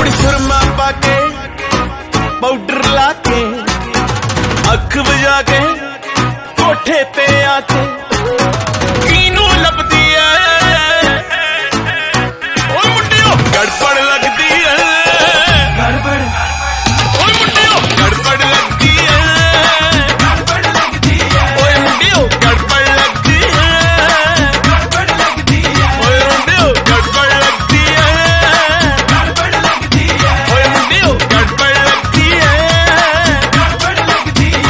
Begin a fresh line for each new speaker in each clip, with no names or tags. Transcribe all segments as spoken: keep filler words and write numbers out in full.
कुड़ी सुरमा पाके पाउडर लाके अख बजा के कोठे पे आके कीनू लभदी है ओए मुंडियो गड़बड़ लगदी है गड़बड़ ओए मुंडियो गड़बड़ लगदी है गड़बड़ लगदी है ओए मुंडियो गड़बड़ लगदी है गड़बड़ लगदी है ओए मुंडियो गड़बड़ लगदी है गड़बड़ लगदी है ओए मुंडियो गड़बड़ लगदी है गड़बड़ लगदी है।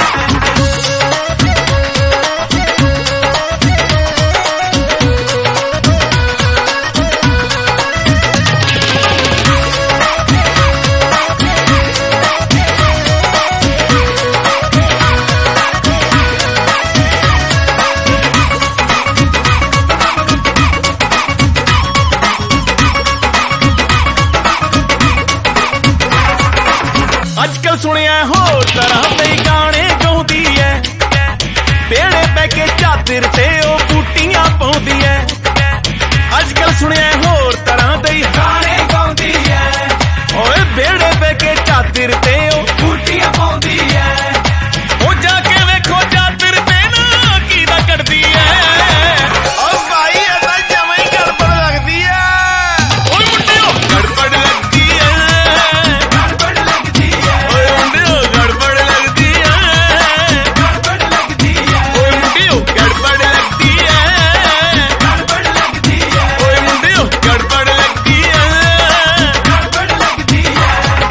अजकल सुनिया होर तरह दे गाने गाउंदी है बेड़े बैके चादर ते ओ बूटियां पाउंदी है अजकल सुनिया होर तरह दे गाने गाउंदी है ओए बेड़े बैके चादर ते ओ बूटियां पाउंदी है ओ जाके वेखो चादर ते ना की दा कटदी है ओ भाई ऐसा जमे ही गड़बड़ लगदी है ओए मुंडियो गड़बड़ लगदी है गड़बड़ लगदी है ओए मुंडियो गड़बड़ लगदी है गड़बड़ लगदी है ओए मुंडियो गड़बड़ लगदी है गड़बड़ लगदी है ओए मुंडियो गड़बड़ लगदी है गड़बड़ लगदी है।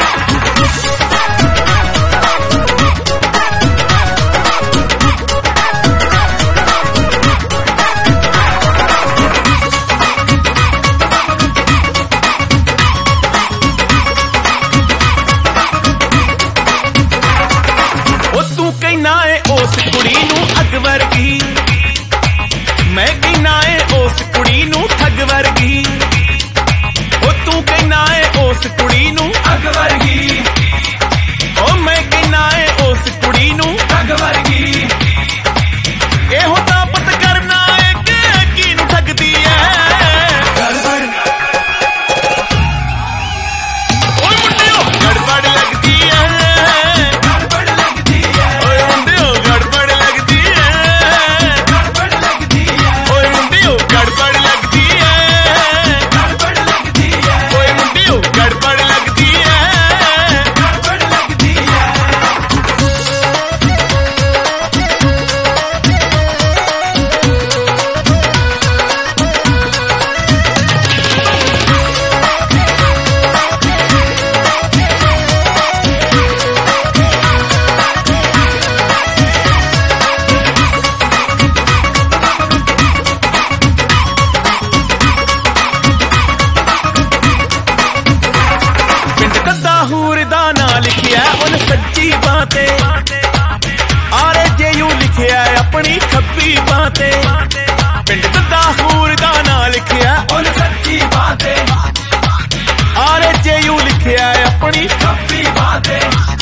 ओ तू कहना है उस कुड़ी नू अग वर्गी मैं कहना है उस कुड़ी नू ठग वर्गी ओ तू कहना है उस कुड़ी नू अग वर्गी ओ मैं कहना है उस कुड़ी नू ठग वर्गी एहो तापत करना है कि की नू ठगदी है गड़बड़ ओए मुंडियो गड़बड़ लगदी है गड़बड़ लगदी है ओए मुंडियो गड़बड़ लगदी है गड़बड़ लगदी है ओए मुंडियो गड़बड़ लगदी है गड़बड़ लगदी है ओए मुंडियो गड़बड़ लगदी है गड़बड़ लगदी है। पिंड कद्दा हूर दा ना लिखिया उन सच्ची बातें आरे जे यू लिखिया अपनी खब्बी बातें पिंड कद्दा हूर दा ना लिखिया उन सच्ची बातें आरे जे यू लिखिया अपनी खब्बी बातें